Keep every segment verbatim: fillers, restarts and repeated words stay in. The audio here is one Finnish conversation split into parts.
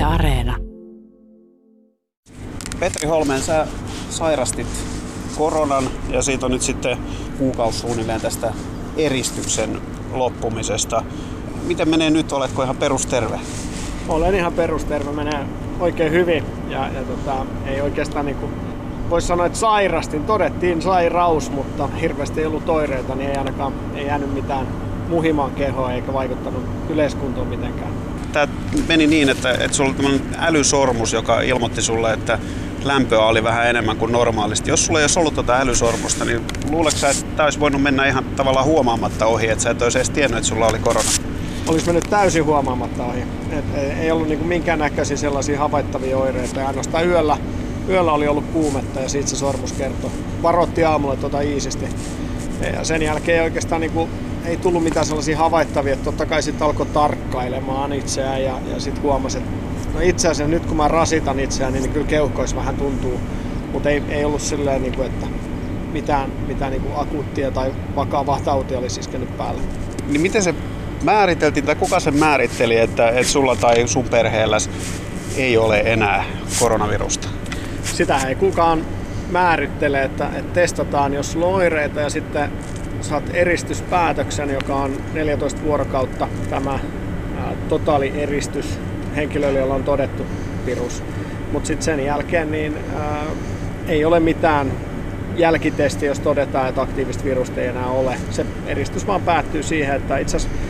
Areena. Petri Holmeen, sä sairastit koronan ja siitä on nyt sitten kuukausi suunnilleen tästä eristyksen loppumisesta. Miten menee nyt? Oletko ihan perusterve? Olen ihan perusterve, menee oikein hyvin ja, ja tota, ei oikeastaan niinku, voisi sanoa, että sairastin. Todettiin sairaus, mutta hirveästi ei ollut oireita, niin ei ainakaan ei jäänyt mitään muhimaan kehoa eikä vaikuttanut yleiskuntoon mitenkään. Tämä meni niin, että, että sulla oli tämmöinen älysormus, joka ilmoitti sulle, että lämpöä oli vähän enemmän kuin normaalisti. Jos sulla ei olisi ollut tuota älysormusta, niin luuletko sä, että tämä olisi voinut mennä ihan tavallaan huomaamatta ohi, että sä et olisi edes tiennyt, että sulla oli korona? Olisi mennyt täysin huomaamatta ohi. Et ei ollut niinku minkäännäköisiä sellaisia havaittavia oireita. Ja ainoastaan yöllä, yöllä oli ollut kuumetta ja siitä se sormus kertoi. Varoitti aamulla tuota iisisti. Ja sen jälkeen oikeastaan niinku, ei tullut mitään sellaisia havaittavia. Et totta kai sitten alkoi tarkkailemaan itseään ja, ja sitten huomasi, että no itse asiassa nyt kun mä rasitan itseään, niin kyllä keuhkoissa vähän tuntuu. Mutta ei, ei ollut silleen, niinku, että mitään, mitään niinku akuuttia tai vakavaa tautia olisi iskenyt päälle. Niin miten se määriteltiin, tai kuka sen määritteli, että, että sulla tai sun perheelläsi ei ole enää koronavirusta? Sitähän ei kukaan määrittele, että, että testataan, jos sulla on oireita ja sitten saat eristyspäätöksen, joka on neljätoista vuorokautta tämä ää, totaalieristys henkilöille, jolla on todettu virus. Mutta sitten sen jälkeen niin, ää, ei ole mitään jälkitestiä, jos todetaan, että aktiivista virusta ei enää ole. Se eristys vaan päättyy siihen, että itse asiassa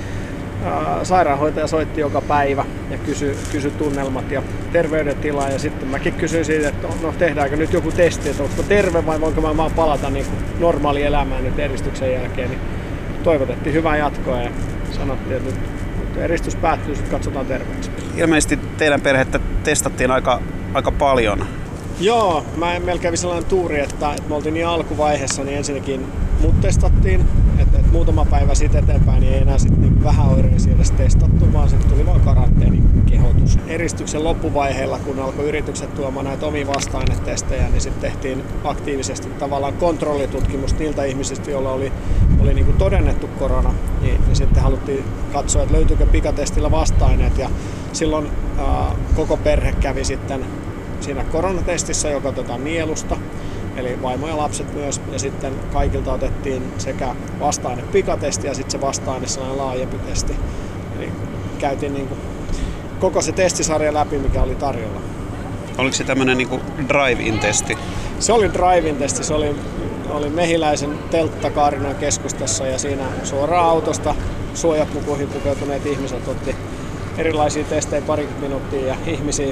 ää, sairaanhoitaja soitti joka päivä ja kysyi kysy tunnelmat ja terveydentilaa. Ja sitten mäkin kysyin siitä, että no tehdäänkö nyt joku testi, että onko terve vai voinko mä vaan palata niin normaaliin elämään nyt eristyksen jälkeen. Niin toivotettiin hyvää jatkoa ja sanottiin, että nyt, nyt eristys päättyy, sitten katsotaan terveeksi. Ilmeisesti teidän perhettä testattiin aika, aika paljon. Joo, mä, meillä kävi sellainen tuuri, että, että me oltiin niin alkuvaiheessa, niin ensinnäkin mut testattiin, että, että muutama päivä siitä eteenpäin niin ei enää sitten niin vähäoireisia edes testattu, vaan sitten tuli vaan karanteenikehotus. Eristyksen loppuvaiheella, kun alkoi yritykset tuomaan näitä omia vasta-ainetestejä, niin sitten tehtiin aktiivisesti tavallaan kontrollitutkimus niiltä ihmisistä, joilla oli, oli niin kuin todennettu korona, niin, niin sitten haluttiin katsoa, että löytyykö pikatestillä vasta-aineet, ja silloin ää, koko perhe kävi sitten siinä koronatestissä, joka otetaan nielusta, eli vaimo ja lapset myös, ja sitten kaikilta otettiin sekä vasta-aine pikatesti ja sitten se vasta-aine sellainen laajempi testi. Eli käytiin niin kuin koko se testisarja läpi, mikä oli tarjolla. Oliko se tämmöinen niin kuin drive-in-testi? Se oli drive-in-testi, se oli, oli Mehiläisen teltta Kaarinan keskustassa ja siinä suoraan autosta suojapukuihin pukeutuneet ihmiset otti erilaisia testejä parikymmentä minuuttia ja ihmisiä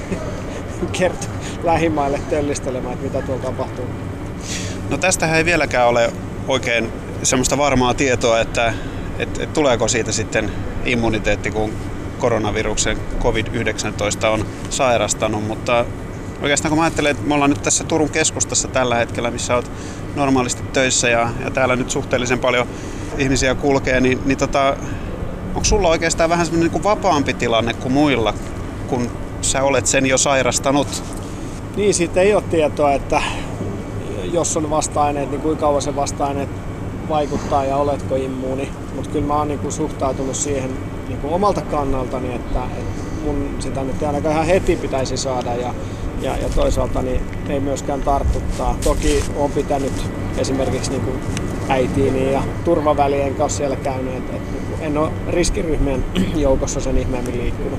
kertoi lähimaille töllistelemään, että mitä tuolla tapahtuu. No tästähän ei vieläkään ole oikein semmoista varmaa tietoa, että, että, että tuleeko siitä sitten immuniteetti, kun koronaviruksen covid yhdeksäntoista on sairastanut, mutta oikeastaan kun mä ajattelen, että me ollaan nyt tässä Turun keskustassa tällä hetkellä, missä olet normaalisti töissä ja, ja täällä nyt suhteellisen paljon ihmisiä kulkee, niin, niin tota, onko sulla oikeastaan vähän semmoinen niin kuin vapaampi tilanne kuin muilla, kun sä olet sen jo sairastanut? Niin, siitä ei ole tietoa, että jos on vasta-aineet, niin kuinka kauan se vasta-aineet vaikuttaa ja oletko immuuni. Mutta kyllä mä oon niin kuin suhtautunut siihen niin kuin omalta kannaltani, että, että mun sitä nyt ainakaan ihan heti pitäisi saada ja, ja, ja toisaalta niin ei myöskään tartuttaa. Toki oon pitänyt esimerkiksi niin kuin äitiini ja turvavälien kanssa siellä käynyt, että, että en ole riskiryhmien joukossa sen ihmeemmin liikkunut.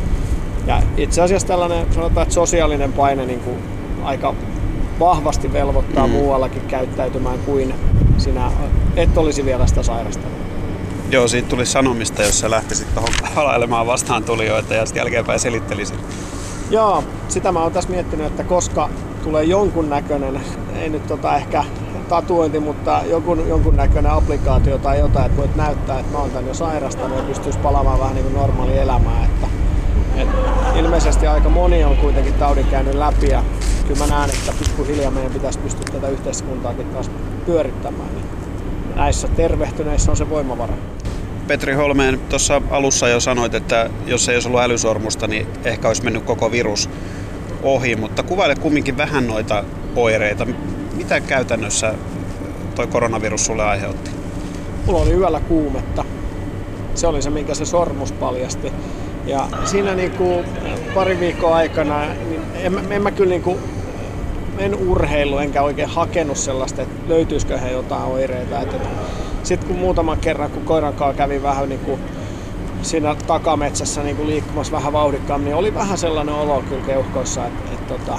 Ja itse asiassa tällainen, sanotaan, että sosiaalinen paine niin kuin aika vahvasti velvoittaa mm. muuallakin käyttäytymään kuin sinä et olisi vielä sitä sairastanut. Joo, siitä tuli sanomista, jos sä lähtisit tuohon halailemaan vastaan tulijoita ja sitten jälkeenpäin selittelisit. Joo, sitä mä oon tässä miettinyt, että koska tulee jonkun näköinen, ei nyt tota ehkä tatuointi, mutta jonkun, jonkun näköinen applikaatio tai jotain, että voit näyttää, että mä oon tän jo sairastanut ja pystyisi palaamaan vähän niin kuin normaali elämään. Että Et ilmeisesti aika moni on kuitenkin taudin käynyt läpi ja kyllä mä näen, että pikkuhiljaa meidän pitäisi pystyä tätä yhteiskuntaakin taas pyörittämään. Niin näissä tervehtyneissä on se voimavara. Petri Holmeen, tuossa alussa jo sanoit, että jos ei olisi ollut älysormusta, niin ehkä olisi mennyt koko virus ohi, mutta kuvaile kumminkin vähän noita oireita. Mitä käytännössä toi koronavirus sulle aiheutti? Mulla oli yöllä kuumetta. Se oli se, minkä se sormus paljasti. Ja siinä niinku pari viikkoa aikana, niin en, en mä kyllä niin kuin, en urheilu enkä oikein hakenut sellaista, että löytyisikö he jotain oireita. Sitten kun muutaman kerran, kun koiran kanssa kävi vähän niin kuin siinä takametsässä niin kuin liikkumassa vähän vauhdikkaammin, niin oli vähän sellainen olo kyllä keuhkoissa, että, että, että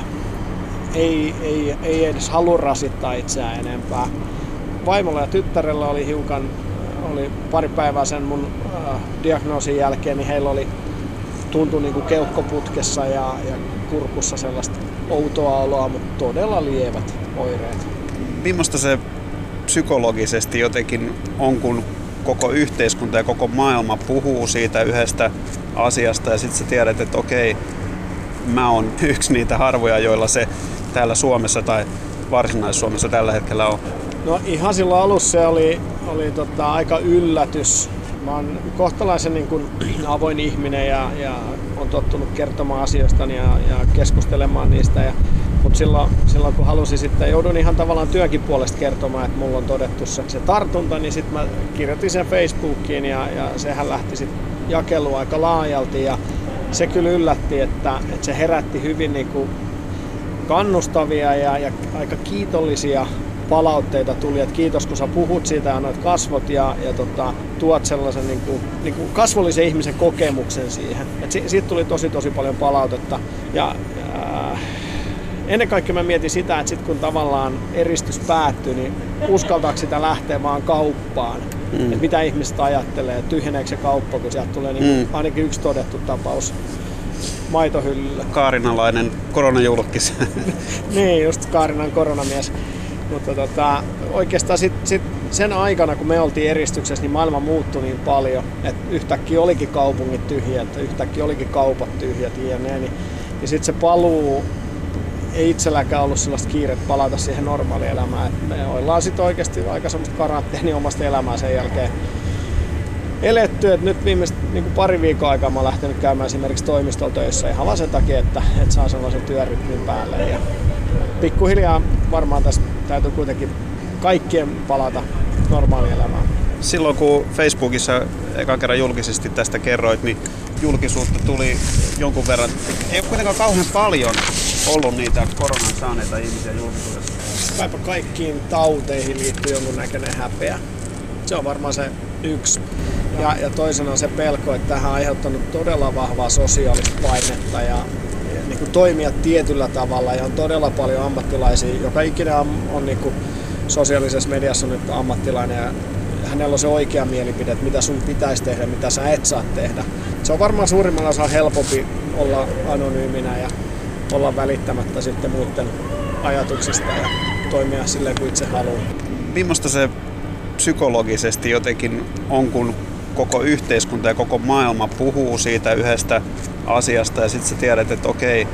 ei, ei, ei edes halua rasittaa itseään enempää. Vaimolla ja tyttärellä oli hiukan, oli pari päivää sen mun äh, diagnoosin jälkeen, niin heillä oli tuntui niin kuin keuhkoputkessa ja, ja kurkussa sellaista outoa oloa, mutta todella lievät oireet. Millaista se psykologisesti jotenkin on, kun koko yhteiskunta ja koko maailma puhuu siitä yhdestä asiasta ja sitten sä tiedät, että okei, mä oon yksi niitä harvoja, joilla se täällä Suomessa tai Varsinais-Suomessa tällä hetkellä on? No ihan silloin alussa se oli, oli tota, aika yllätys. Mä oon kohtalaisen niin kuin avoin ihminen ja, ja on tottunut kertomaan asioista ja, ja keskustelemaan niistä. Ja, mutta silloin, silloin kun halusin sitten, joudun ihan tavallaan työnkin puolesta kertomaan, että mulla on todettu se, se tartunta, niin sitten mä kirjoitin sen Facebookiin ja, ja sehän lähti sitten jakeluun aika laajalti. Ja se kyllä yllätti, että, että se herätti hyvin niin kuin kannustavia ja, ja aika kiitollisia palautteita tuli, että kiitos kun sä puhut siitä ja annoit kasvot ja, ja tota, tuot sellaisen niin kuin, niin kuin kasvollisen ihmisen kokemuksen siihen. Et si, siitä tuli tosi tosi paljon palautetta ja äh, ennen kaikkea mä mietin sitä, että sit kun tavallaan eristys päättyi, niin uskaltaako sitä lähteä vaan kauppaan. Mm. Että mitä ihmiset ajattelee, tyhjeneekö se kauppa, kun sieltä tulee niin mm. ainakin yksi todettu tapaus maitohyllyllä. Kaarinalainen koronajulkis. Niin, just Kaarinan koronamies. Mutta tota, oikeastaan sit, sit sen aikana, kun me oltiin eristyksessä, niin maailma muuttui niin paljon, että yhtäkkiä olikin kaupungit tyhjät, yhtäkkiä olikin kaupat tyhjät jne. Niin, niin sitten se paluu, ei itselläkään ollut sellaista kiirettä palata siihen normaalielämään. Et me ollaan sitten oikeasti aika semmoista karanteenia omasta elämää sen jälkeen eletty. Et nyt viimeistä niin pari viikon aikaa mä oon lähtenyt käymään esimerkiksi toimistolla töissä ihan vaan sen takia, että, että saa sellaisen työrytmin päälle. Ja pikkuhiljaa varmaan tässä täytyy kuitenkin kaikkien palata normaalielämään. Silloin kun Facebookissa ekan kerran julkisesti tästä kerroit, niin julkisuutta tuli jonkun verran. Ei ole kuitenkaan kauhean paljon ollut niitä koronan saaneita ihmisiä julkisuudessa. Kaipa kaikkiin tauteihin liittyy jonkunnäköinen häpeä. Se on varmaan se yksi. Ja, ja toisena se pelko, että tähän on aiheuttanut todella vahvaa sosiaalista painetta ja niin kuin toimia tietyllä tavalla ja on todella paljon ammattilaisia. Joka ikinä on, on niin kuin sosiaalisessa mediassa on nyt ammattilainen ja hänellä on se oikea mielipide, että mitä sun pitäisi tehdä, mitä sä et saa tehdä. Se on varmaan suurimmalla osalla helpompi olla anonyyminä ja olla välittämättä sitten muiden ajatuksista ja toimia silleen kuin itse haluaa. Millaista se psykologisesti jotenkin on, kun koko yhteiskunta ja koko maailma puhuu siitä yhdestä asiasta ja sitten sä tiedät, että okei,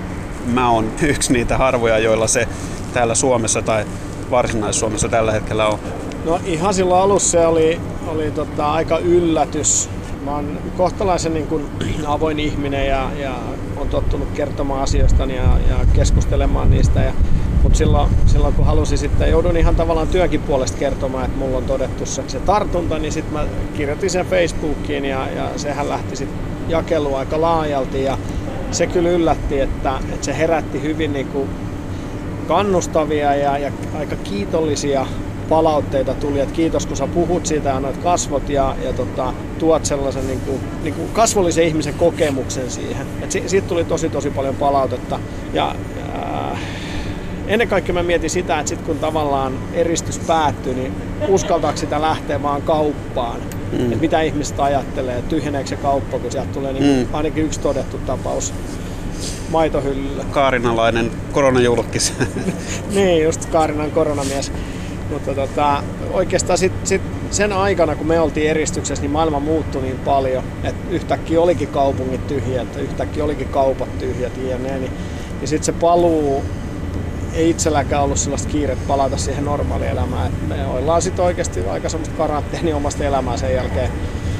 mä oon yksi niitä harvoja, joilla se täällä Suomessa tai Varsinais-Suomessa tällä hetkellä on? No ihan silloin alussa se oli, oli tota, aika yllätys. Mä oon kohtalaisen niin kuin avoin ihminen ja, ja on tottunut kertomaan asioista ja, ja keskustelemaan niistä. Ja, mutta silloin, silloin kun halusin sitten, joudun ihan tavallaan työnkin puolesta kertomaan, että mulla on todettu se, se tartunta, niin sitten mä kirjoitin sen Facebookiin ja, ja sehän lähti sitten jakeluun aika laajalti. Ja se kyllä yllätti, että, että se herätti hyvin niin kuin kannustavia ja, ja aika kiitollisia palautteita tuli, että kiitos kun sä puhut siitä ja annoit kasvot ja, ja tota, tuot sellaisen niin kuin, niin kuin kasvollisen ihmisen kokemuksen siihen. Et si, siitä tuli tosi tosi paljon palautetta ja äh, ennen kaikkea mä mietin sitä, että sit kun tavallaan eristys päättyi, niin uskaltaako sitä lähteä vaan kauppaan. Mm. Että mitä ihmiset ajattelee, tyhjeneekö se kauppa, kun sieltä tulee niin mm. ainakin yksi todettu tapaus maitohyllyllä. Kaarinalainen koronajulkis. Niin, just Kaarinan koronamies. Mutta tota, oikeastaan sit, sit sen aikana, kun me oltiin eristyksessä, niin maailma muuttui niin paljon, että yhtäkkiä olikin kaupungit tyhjät, yhtäkkiä olikin kaupat tyhjät jne. Niin, niin sitten se paluu, ei itselläkään ollut sellaista kiirettä palata siihen normaalielämään. Et me ollaan sitten oikeasti aika semmoista karanteenia omasta elämää sen jälkeen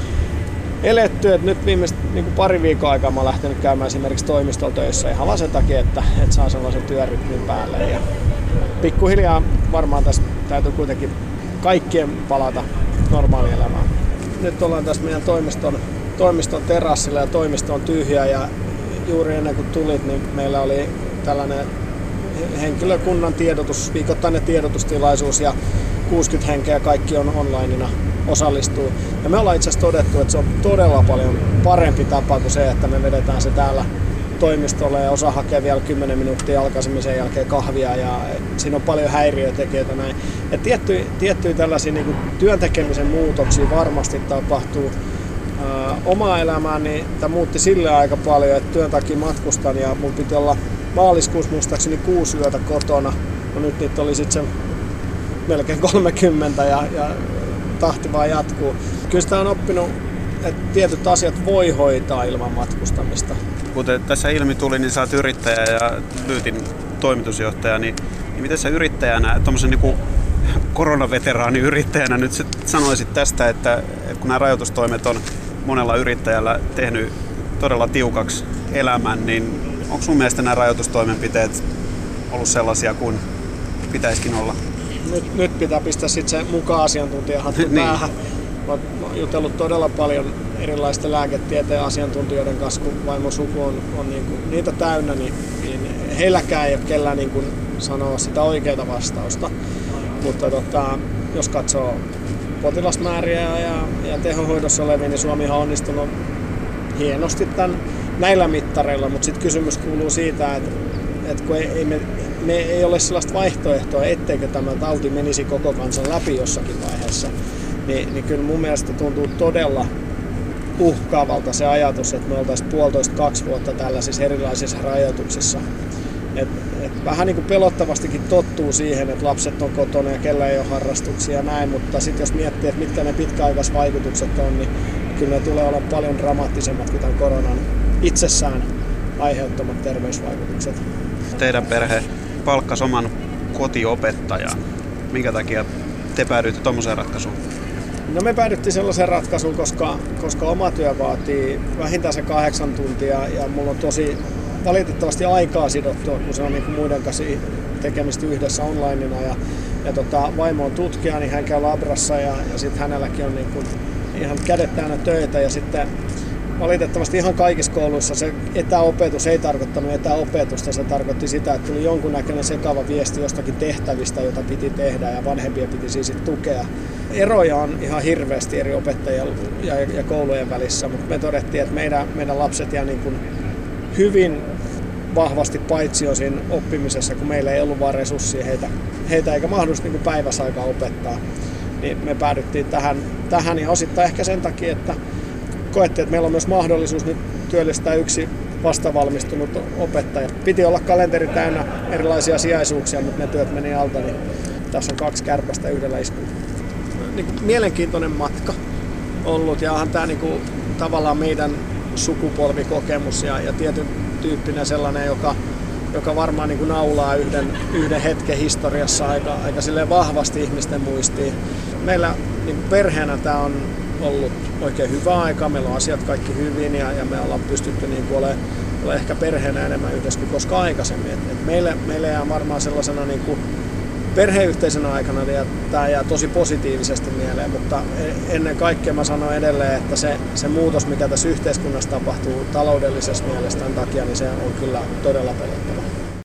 eletty. Et nyt viimeistä niin pari viikon aikaa mä oon lähtenyt käymään esimerkiksi toimistolla töissä ihan vaan sen takia, että, että saa sellaisen työrytmin päälle. Ja pikkuhiljaa varmaan tässä täytyy kuitenkin kaikkien palata normaalielämään. Nyt ollaan tässä meidän toimiston, toimiston terassilla ja toimisto on tyhjä ja juuri ennen kuin tulit, niin meillä oli tällainen henkilökunnan tiedotus, viikoittainen tiedotustilaisuus ja kuusikymmentä henkeä kaikki on onlineina osallistuu. Ja me ollaan itse asiassa todettu, että se on todella paljon parempi tapa kuin se, että me vedetään se täällä toimistolle ja osa hakee vielä kymmenen minuuttia alkaisemisen jälkeen kahvia ja siinä on paljon häiriötekijöitä näin. Ja tiettyjä, tiettyjä tällaisia niin kuin työn tekemisen muutoksia varmasti tapahtuu. Ää, omaa elämääni tämä muutti sille aika paljon, että työn takia matkustan ja mun piti olla maaliskuussa muistaakseni kuusi yötä kotona. No nyt niitä oli sitten se melkein kolmekymmentä ja, ja tahti vaan jatkuu. Kyllä sitä on oppinut, että tietyt asiat voi hoitaa ilman matkustamista. Kuten tässä ilmi tuli, niin sä oot yrittäjä ja Lyytin toimitusjohtaja, niin, niin miten sä yrittäjänä, tuommoisen niin koronaveteraani yrittäjänä nyt sanoisit tästä, että, että kun nämä rajoitustoimet on monella yrittäjällä tehnyt todella tiukaksi elämän, niin onko sun mielestä nämä rajoitustoimenpiteet ollut sellaisia kuin pitäisikin olla? Nyt, nyt pitää pistää sitten se mukaan asiantuntijahattu niin. päähän. Mä oon jutellut todella paljon erilaisten lääketieteen asiantuntijoiden kanssa, kun vaimon suku on, on niinku niitä täynnä, niin, niin heilläkään ei ole kellään niinku sanoa sitä oikeaa vastausta. Mutta tota, jos katsoo potilasmääriä ja, ja tehohoidossa olevia, niin Suomi on onnistunut hienosti tämän, näillä mittareilla, mutta sitten kysymys kuuluu siitä, että, että kun ei, ei me, me ei ole sellaista vaihtoehtoa, etteikö tämä tauti menisi koko kansan läpi jossakin vaiheessa. Niin, niin kyllä mun mielestä tuntuu todella uhkaavalta se ajatus, että me oltaisiin puolitoista kaksi vuotta tällaisissa erilaisissa rajoituksissa. Et, et vähän niin kuin pelottavastikin tottuu siihen, että lapset on kotona ja kellä ei ole harrastuksia ja näin, mutta sitten jos miettii, että mitkä ne pitkäaikaisvaikutukset on, niin kyllä ne tulee olla paljon dramaattisemmat kuin tämän koronan itsessään aiheuttamat terveysvaikutukset. Teidän perhe palkkasi oman kotiopettajan. Minkä takia te päädyitte tuommoiseen ratkaisuun? No me päädyttiin sellaiseen ratkaisuun, koska, koska oma työ vaatii vähintään se kahdeksan tuntia ja mulla on tosi valitettavasti aikaa sidottua, kun se on niin kuin muiden kanssa tekemistä yhdessä onlineina. Ja, ja tota, vaimo on tutkija, niin hän käy labrassa ja, ja sitten hänelläkin on niin kuin ihan kädet täynnä töitä. Ja sitten valitettavasti ihan kaikissa kouluissa se etäopetus ei tarkoittanut etäopetusta, se tarkoitti sitä, että tuli jonkunnäköinen sekava viesti jostakin tehtävistä, jota piti tehdä ja vanhempia piti siis tukea. Eroja on ihan hirveästi eri opettajien ja, ja koulujen välissä, mutta me todettiin, että meidän, meidän lapset jää niin kuin hyvin vahvasti paitsi siinä oppimisessa, kun meillä ei ollut vaan resursseja heitä, heitä eikä mahdollisesti niin päivässä aikaa opettaa. Niin me päädyttiin tähän, tähän ja osittain ehkä sen takia, että koettiin, että meillä on myös mahdollisuus nyt työllistää yksi vastavalmistunut opettaja. Piti olla kalenteri täynnä erilaisia sijaisuuksia, mutta ne työt meni alta, niin tässä on kaksi kärpästä yhdellä iskulla. Niin mielenkiintoinen matka ollut ja onhan tämä niin kuin tavallaan meidän sukupolvikokemus ja, ja tietyn tyyppinen sellainen, joka, joka varmaan niin kuin naulaa yhden, yhden hetken historiassa aika, aika silleen vahvasti ihmisten muistiin. Meillä niin perheenä tämä on ollut oikein hyvä aika, meillä on asiat kaikki hyvin ja, ja me ollaan pystytty niin kuin olemaan ole ehkä perheenä enemmän yhdessä kuin koskaan aikaisemmin. Et, et meille, meille jää varmaan sellaisena niin kuin perheyhteisönä aikana ja tämä jää tosi positiivisesti mieleen, mutta ennen kaikkea mä sanon edelleen, että se, se muutos, mikä tässä yhteiskunnassa tapahtuu taloudellisessa mielessä tämän takia, niin se on kyllä todella pelottava.